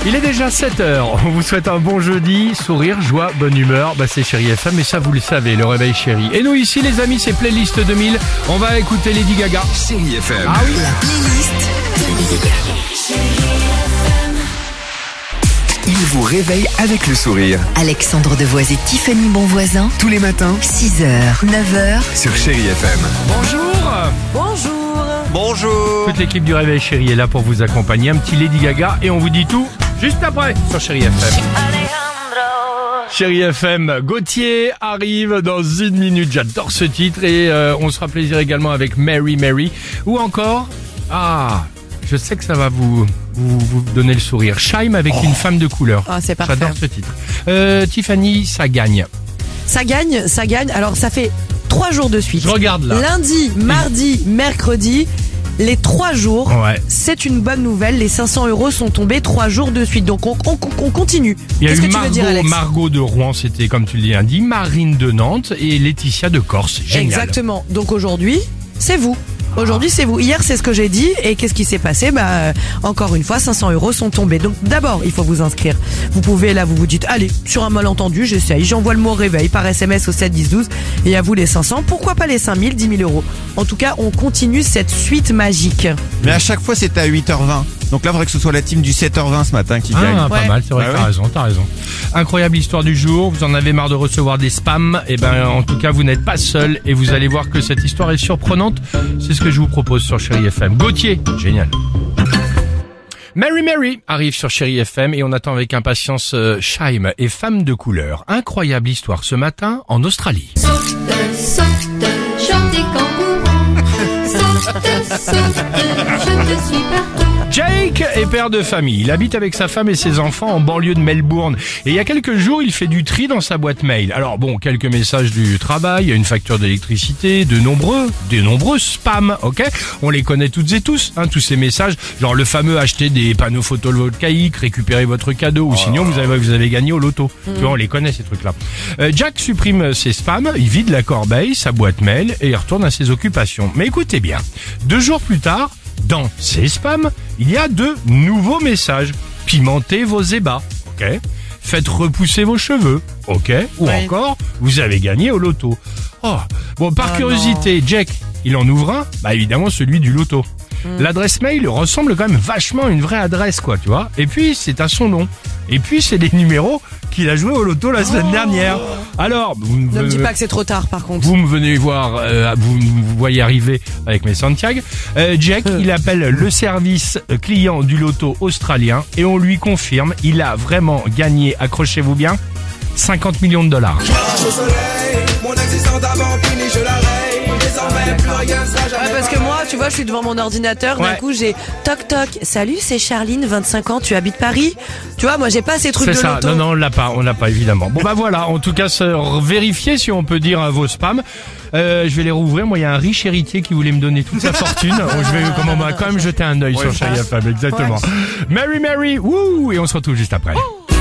Il est déjà 7h, on vous souhaite un bon jeudi, sourire, joie, bonne humeur, c'est Chérie FM et ça vous le savez, le réveil chéri. Et nous ici les amis, c'est Playlist 2000, on va écouter Lady Gaga. Chérie FM. Ah oui. La playlist de Lady Gaga. Il vous réveille avec le sourire. Alexandre Devoise et Tiffany Bonvoisin. Tous les matins 6h, 9h. sur Chérie FM. Bonjour. Toute l'équipe du réveil chéri est là pour vous accompagner, un petit Lady Gaga et on vous dit tout juste après sur Chérie FM. Chérie FM, Gauthier arrive dans une minute, j'adore ce titre et on se fera plaisir également avec Mary Mary ou encore, je sais que ça va vous donner le sourire, Shaim avec une femme de couleur. C'est parfait. J'adore ce titre. Tiffany, ça gagne. Ça gagne. Alors ça fait 3 jours de suite. Je regarde là. Lundi, mardi, mercredi. Les 3 jours, Ouais. c'est une bonne nouvelle. Les 500 € sont tombés 3 jours de suite. Donc on continue. Il y a Qu'est-ce eu que tu veux dire, Alex? Margot de Rouen, c'était comme tu l'as dit, Marine de Nantes et Laetitia de Corse. Génial. Exactement. Donc aujourd'hui, c'est vous. Aujourd'hui, c'est vous. Hier, c'est ce que j'ai dit. Et qu'est-ce qui s'est passé? Encore une fois, 500 € sont tombés. Donc, d'abord, il faut vous inscrire. Vous pouvez, là, vous dites, allez, sur un malentendu, j'essaye. J'envoie le mot réveil par SMS au 7 10 12. Et à vous les 500. Pourquoi pas les 5000, 10 000 €? En tout cas, on continue cette suite magique. Mais à chaque fois, c'était à 8h20. Donc là, il faudrait que ce soit la team du 7h20 ce matin qui gagne. Pas Ouais. mal, c'est vrai, Ah t'as raison. Incroyable histoire du jour, vous en avez marre de recevoir des spams, en tout cas vous n'êtes pas seul et vous allez voir que cette histoire est surprenante, c'est ce que je vous propose sur Chérie FM. Gauthier, génial. Mary Mary arrive sur Chérie FM et on attend avec impatience Shaim et femme de couleur. Incroyable histoire ce matin en Australie. Saute, chante des kangourous. Saute, je te suis partout. Jake est père de famille. Il habite avec sa femme et ses enfants en banlieue de Melbourne. Et il y a quelques jours, il fait du tri dans sa boîte mail. Alors bon, quelques messages du travail, une facture d'électricité, de nombreux spams, ok? On les connaît toutes et tous, tous ces messages. Genre le fameux acheter des panneaux photovoltaïques, récupérer votre cadeau, ou sinon vous avez gagné au loto. Tu vois, on les connaît ces trucs-là. Jack supprime ses spams, il vide la corbeille, sa boîte mail, et il retourne à ses occupations. Mais écoutez bien, 2 jours plus tard, dans ses spams, il y a de nouveaux messages. Pimentez vos ébats, ok? Faites repousser vos cheveux, ok? Ou Ouais. encore, vous avez gagné au loto. Par curiosité, Jack, il en ouvre un, évidemment celui du loto. L'adresse mail ressemble quand même vachement à une vraie adresse, quoi, tu vois? Et puis, c'est à son nom. Et puis, c'est des numéros qu'il a joué au loto la semaine dernière. Alors, Ne me dis pas que c'est trop tard, par contre. vous me venez voir, vous voyez arriver avec mes Santiago. Jack, il appelle le service client du loto australien et on lui confirme, il a vraiment gagné, accrochez-vous bien, 50 millions de dollars. Parce que moi, tu vois, je suis devant mon ordinateur, d'un Ouais. coup, j'ai toc toc. Salut, c'est Charline, 25 ans, tu habites Paris? Tu vois, moi, j'ai pas ces trucs C'est de ça, loto. non, on l'a pas évidemment. Bon voilà, en tout cas, vérifiez si on peut dire vos spams. Je vais les rouvrir. Moi, il y a un riche héritier qui voulait me donner toute sa fortune. On va quand même jeter un œil sur Chérie FM, exactement. Mary Mary, wouh, et on se retrouve juste après.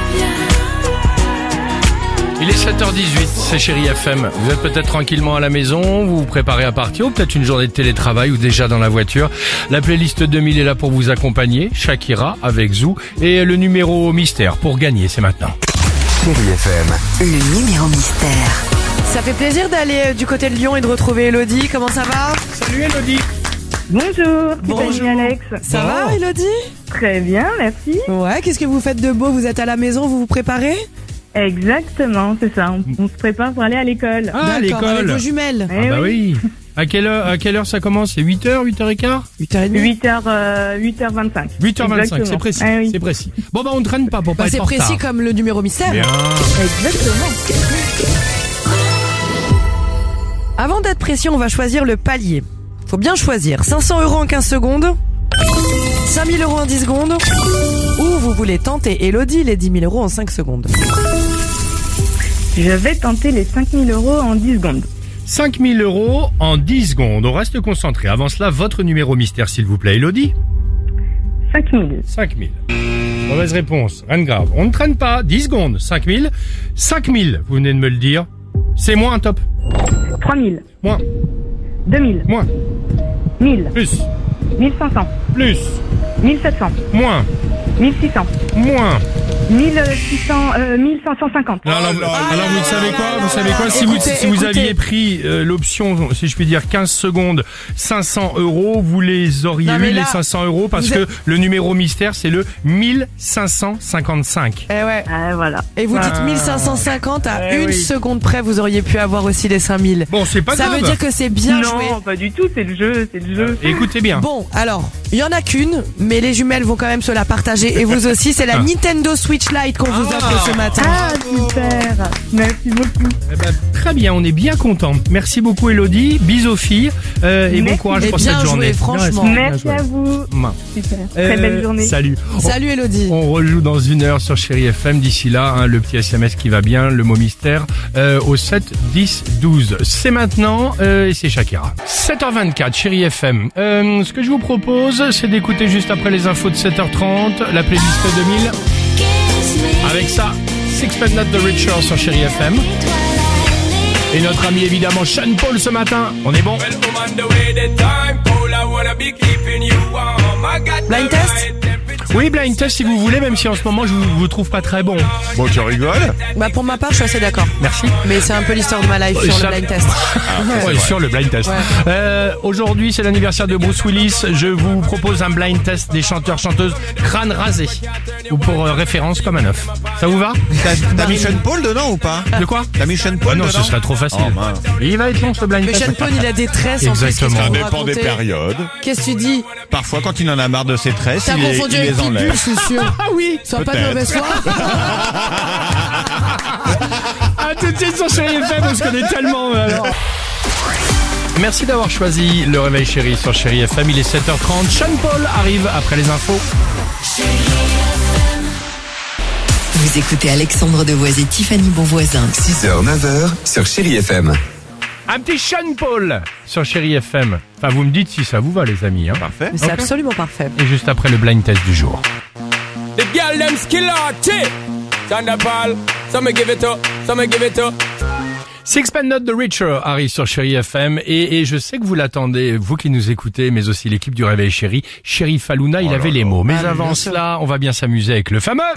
Il est 7h18, c'est Chérie FM. Vous êtes peut-être tranquillement à la maison, vous vous préparez à partir, ou peut-être une journée de télétravail, ou déjà dans la voiture. La playlist 2000 est là pour vous accompagner. Shakira avec Zou. Et le numéro mystère pour gagner, c'est maintenant. Chérie FM. Le numéro mystère. Ça fait plaisir d'aller du côté de Lyon et de retrouver Elodie. Comment ça va? Salut Elodie. Bonjour, Bonjour. Tiffany et Alex. Ça Bon. va, Elodie? Très bien, merci. Ouais, qu'est-ce que vous faites de beau? Vous êtes à la maison, vous vous préparez? Exactement, c'est ça. On se prépare pour aller à l'école. Ah, Avec l'école. vos jumelles. Eh Oui. À quelle heure ça commence? C'est 8h, 8h15? 8h30. 8h25. 8h25, Exactement. c'est précis, Eh oui. c'est précis. Bon on ne traîne pas pour pas être C'est en retard. précis comme le numéro mystère. Bien. Exactement. Avant d'être précis, on va choisir le palier. Faut bien choisir. 500 € en 15 secondes. 5000 € en 10 secondes. Ou vous voulez tenter Elodie les 10 000 € en 5 secondes. Je vais tenter les 5000 € en 10 secondes. 5 000 € en 10 secondes. On reste concentré. Avant cela, votre numéro mystère, s'il vous plaît, Elodie. 5000. 5 000. Mauvaise réponse. Rien de grave. On ne traîne pas. 10 secondes. 5 000. 5 000, vous venez de me le dire. C'est moins, top. 3000. Moins. 2000. Moins. 1000. Plus. 1500. Plus. 1700. Moins. 1600. Moins. 1550. Alors, vous savez quoi, si vous aviez pris l'option, si je puis dire, 15 secondes, 500 €, vous les auriez eu, les 500 €, parce que le numéro mystère, c'est le 1555. Eh ouais. Ah, voilà. Et vous dites 1550 à une oui. seconde près, vous auriez pu avoir aussi les 5000. Bon, c'est pas Ça grave. veut dire que c'est bien joué. Non, pas du tout, c'est le jeu. Écoutez bien. Bon, alors, il y en a qu'une, mais les jumelles vont quand même se la partager. Et vous aussi, c'est la Nintendo Switch Lite qu'on vous offre ce matin. Ah, super. Merci beaucoup. Eh ben, très bien, on est bien content. Merci beaucoup, Elodie. Bisous aux filles et bon Merci. courage Et pour bien cette journée. joué, franchement. Ouais, c'est bien Merci joué. à vous. Super. Très belle journée. Salut. Salut Elodie. On rejoue dans 1 heure sur Chéri FM. D'ici là, le petit SMS qui va bien, le mot mystère, au 7 10 12. C'est maintenant et c'est Shakira. 7h24, Chéri FM. Ce que je vous propose, c'est d'écouter juste après les infos de 7h30, la playlist 2000. Avec ça, Sixpence None the Richer sur Chéri FM. Et notre ami évidemment Sean Paul ce matin. On est bon? Blind test? Oui, blind test si vous voulez, même si en ce moment je vous trouve pas très bon. Bon, tu rigoles? Bah pour ma part, je suis assez d'accord. Merci. Mais c'est un peu l'histoire de ma life sur Ça- le blind test. Ouais, sur le blind test. Aujourd'hui, c'est l'anniversaire de Bruce Willis. Je vous propose un blind test des chanteurs-chanteuses crâne rasé. Ou pour référence comme un œuf. Ça vous va? T'as mis Sean Paul dedans ou pas? De quoi? T'as mis Sean Ah Paul non, dedans? ce serait trop facile. Oh, mince. Il va être long ce blind Mais test. Sean Paul, il a des tresses en plus. Exactement. Qu'est-ce Ça que vous dépend des racontez périodes. Qu'est-ce que tu dis? Parfois, quand il en a marre de ses tresses, T'as il confondu les avec Pitbull, enlève. je suis sûr. Ah oui. Ça va pas de Peut-être. mauvaise foi. À tout de suite sur Chéri FM, on se connaît tellement alors. Merci d'avoir choisi le réveil chéri sur Chéri FM. Il est 7h30. Sean Paul arrive après les infos. Vous écoutez Alexandre Devoise et Tiffany Bonvoisin. 6h, 9h sur Chéri FM. Un petit Sean Paul sur Chéri FM. Enfin, vous me dites si ça vous va, les amis. Hein. Parfait. Mais c'est absolument parfait. Et juste après le blind test du jour. The girl them skill arty. Thunderball. Some give it up. Some give it up. Sixpence None the Richer arrive sur Chéri FM et je sais que vous l'attendez, vous qui nous écoutez, mais aussi l'équipe du Réveil Chéri. Chéri Falouna, il avait les mots. Mais Ah, avant bien sûr. cela, on va bien s'amuser avec le fameux...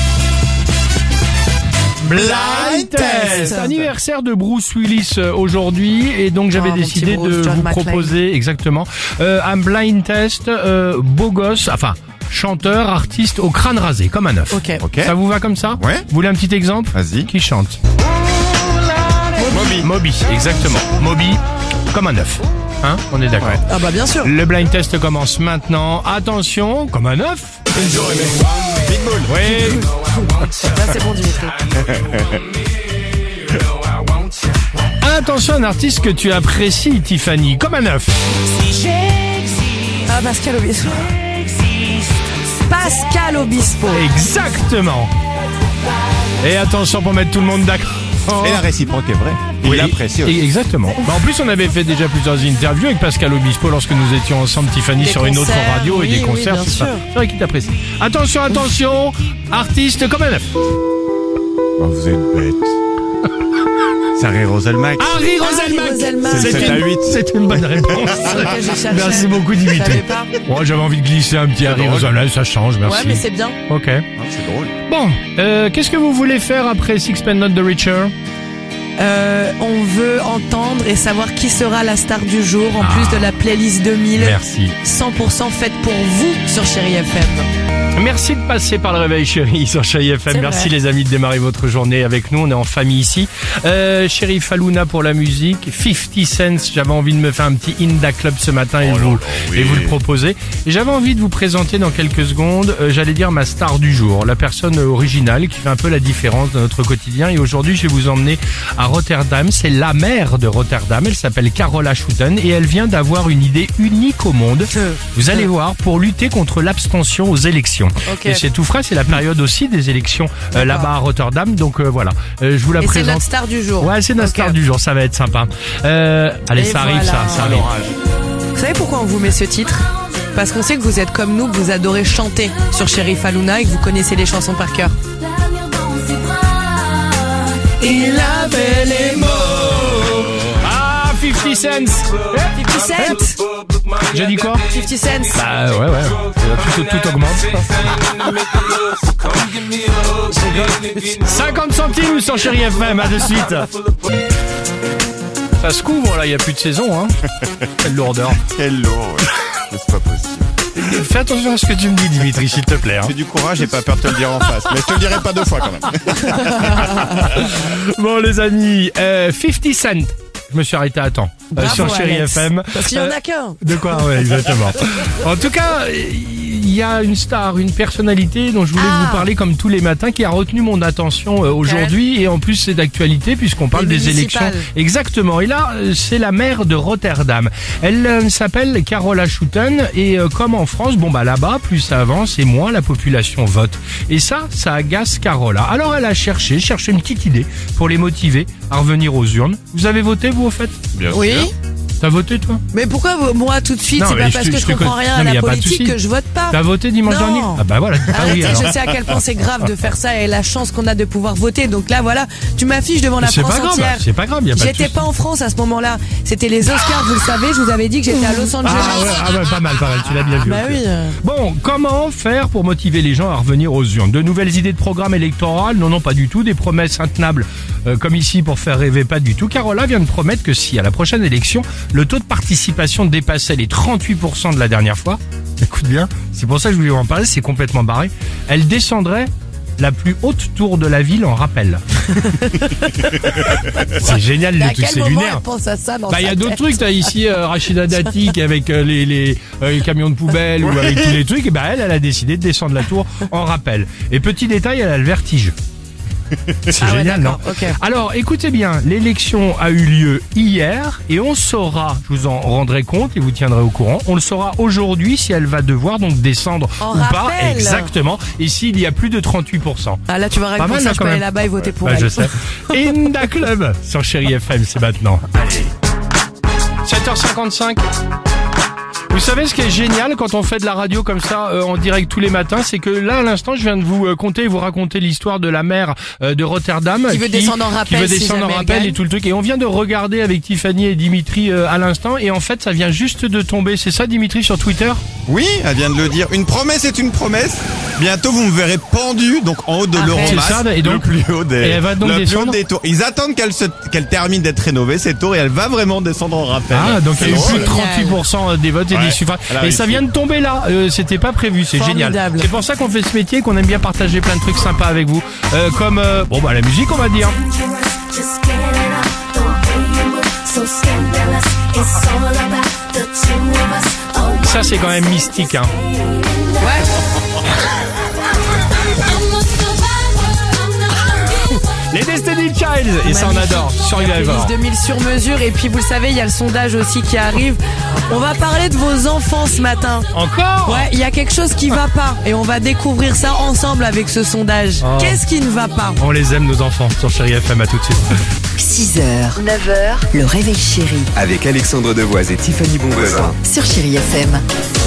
Blind Test. Anniversaire de Bruce Willis aujourd'hui et donc j'avais mon décidé petit Bruce, de John vous McClane. proposer exactement un blind test beau gosse, enfin chanteur, artiste au crâne rasé comme un œuf. Ok. Ok. Ça vous va comme ça? Ouais. Vous voulez un petit exemple? Vas-y. Qui chante? Moby. Moby, exactement. Moby comme un œuf. Hein? On est d'accord. Ouais. Ah bah bien sûr. Le blind test commence maintenant. Attention, comme un œuf. Big Bull. Oui. Là c'est bon Dimitri. Attention, un artiste que tu apprécies, Tiffany, comme un œuf. Ah Pascal Obispo. Pascal Obispo. Exactement. Et attention pour mettre tout le monde d'accord. Et la réciproque est vraie. Il Oui, l'apprécie aussi. Exactement. Bah, en plus, on avait fait déjà plusieurs interviews avec Pascal Obispo lorsque nous étions ensemble, Tiffany, Des sur une autre concerts, radio et oui, des oui, concerts. bien tout ça. sûr. C'est vrai qu'il t'apprécie. Attention, attention, artiste comme un œuf. Oh, vous êtes bête. C'est Harry Roselmack. Harry Roselmack. Roselmack. C'est le 7 à 8. C'est une bonne réponse. Ok, je cherchais. Merci beaucoup, Je Dimitri. savais pas. Moi, j'avais envie de glisser un petit Harry drôle. Roselmack, ça change, merci. Ouais mais c'est bien. Ok. Ah, c'est drôle. Bon, qu'est-ce que vous voulez faire après Sixpence None the Richer? On veut entendre et savoir qui sera la star du jour en plus de la playlist 2000. Merci. 100% faite pour vous sur Chéri FM. Merci de passer par le réveil chéri sur Chéri FM. C'est Merci vrai. les amis de démarrer votre journée avec nous. On est en famille ici. Chéri Falouna pour la musique. 50 Cent. J'avais envie de me faire un petit Inda Club ce matin et, vous le proposer. Et j'avais envie de vous présenter dans quelques secondes, j'allais dire ma star du jour. La personne originale qui fait un peu la différence dans notre quotidien. Et aujourd'hui, je vais vous emmener à Rotterdam. C'est la maire de Rotterdam. Elle s'appelle Carola Schouten et elle vient d'avoir une idée unique au monde. Vous allez voir, pour lutter contre l'abstention aux élections. Ok. Et c'est tout frais, c'est la période aussi des élections là-bas à Rotterdam. Donc voilà, je vous la Et c'est présente. notre star du jour. Ouais, c'est notre Ok. star du jour, ça va être sympa. Allez, Et ça arrive, voilà. ça arrive. Vous savez pourquoi on vous met ce titre? Parce qu'on sait que vous êtes comme nous, que vous adorez chanter sur Chéri Falouna et que vous connaissez les chansons par cœur. Il avait les mots. Ah, 50 Cent. 50 Cent. J'ai dit quoi? 50 cents. Bah ouais. Tout augmente. 50 centimes sur Chéri FM, à de suite. Ça se couvre là, il n'y a plus de saison, hein. Quelle lourdeur. Quelle lourde. C'est pas possible. Fais attention à ce que tu me dis, Dimitri, s'il te plaît. Hein. J'ai du courage, j'ai pas peur de te le dire en face. Mais je te le dirai pas 2 fois quand même. Bon les amis, 50 Cent. Je me suis arrêté à temps. Bravo, Sur Chéri Alex. FM. Parce qu'il y en a qu'un. De quoi? Ouais, exactement. En tout cas, il y a une star, une personnalité dont je voulais vous parler comme tous les matins qui a retenu mon attention aujourd'hui et en plus c'est d'actualité puisqu'on parle Les des élections. municipales. Exactement. Et là, c'est la maire de Rotterdam. Elle s'appelle Carola Schouten et comme en France, bon bah là-bas, plus ça avance et moins la population vote. Et ça agace Carola. Alors elle a cherché une petite idée pour les motiver à revenir aux urnes. Vous avez voté vous au fait? Bien Oui. sûr. T'as voté toi? Mais pourquoi moi tout de suite? Non, C'est mais pas je parce te- que je je te comprends connais. rien Non, à mais y la a pas de politique souci. que je vote pas. T'as voté dimanche Non. dernier? Ah bah voilà. Ah oui, Arrêtez, alors. je sais à quel point c'est grave de faire ça et la chance qu'on a de pouvoir voter. Donc là, voilà, tu m'affiches devant la C'est France pas grave, entière. c'est pas grave, y a pas de J'étais souci. pas en France à ce moment-là. C'était les Oscars, vous le savez. Je vous avais dit que j'étais à Los Angeles. Ah ouais, pas mal, tu l'as bien vu. Bah oui. Bon, comment faire pour motiver les gens à revenir aux urnes? De nouvelles idées de programme électoral? Non, pas du tout. Des promesses intenables comme ici pour faire rêver? Pas du tout. Carola vient de promettre que si à la prochaine élection, le taux de participation dépassait les 38% de la dernière fois, écoute bien, c'est pour ça que je voulais vous en parler, c'est complètement barré, elle descendrait la plus haute tour de la ville en rappel. C'est génial, Mais le à truc, quel c'est moment lunaire. elle pense à ça dans Bah, il y sa a d'autres tête trucs, t'as ici Rachida Dati qui avec les camions de poubelle ou avec tous les trucs, et bah elle a décidé de descendre la tour en rappel. Et petit détail, elle a le vertige. C'est Ah ouais, génial, non? d'accord, ok. Alors, écoutez bien, l'élection a eu lieu hier et on saura, je vous en rendrai compte et vous tiendrez au courant, on le saura aujourd'hui si elle va devoir donc descendre En ou pas. rappel. Exactement. Et s'il y a plus de 38%. Ah là, tu vas Pas répondre mal, ça, là, je quand peux aller même. là-bas et voter pour Bah, elle. je sais. Inda Club sur Chéri FM, c'est maintenant. Allez. 7h55. Vous savez ce qui est génial quand on fait de la radio comme ça en direct tous les matins, c'est que là à l'instant je viens de vous conter et vous raconter l'histoire de la maire de Rotterdam Qui veut descendre en rappel qui veut si descendre en jamais elle rappel gagne. et tout le truc, et on vient de regarder avec Tiffany et Dimitri à l'instant et en fait ça vient juste de tomber, c'est ça Dimitri sur Twitter? Oui, elle vient de le dire. Une promesse est une promesse. Bientôt, vous me verrez pendu, donc en haut de Arrête. l'Euromass, C'est ça, et donc- le plus haut des, et elle va donc le plus descendre haut des tours. Ils attendent qu'elle termine d'être rénovée, cette tour, et elle va vraiment descendre en rappel. Ah, donc il y a eu C'est plus de drôle. 38% des votes et Ouais, des suffrages. elle a Et réussi. ça vient de tomber là, c'était pas prévu, c'est génial. Formidable. C'est pour ça qu'on fait ce métier, qu'on aime bien partager plein de trucs sympas avec vous. Comme, bon bah la musique on va dire. Ça c'est quand même mystique, hein. Les Destiny Child, et ça on adore, sur Survivor. Playlist 2000 sur mesure. Et puis vous le savez, il y a le sondage aussi qui arrive. On va parler de vos enfants ce matin. Encore? Ouais, il y a quelque chose qui va pas et on va découvrir ça ensemble avec ce sondage. Oh. Qu'est-ce qui ne va pas? On les aime nos enfants, sur Chéri FM, à tout de suite. 6h, 9h, le réveil chéri Avec Alexandre Devoise et Tiffany Bonvoisin. sur Chéri FM.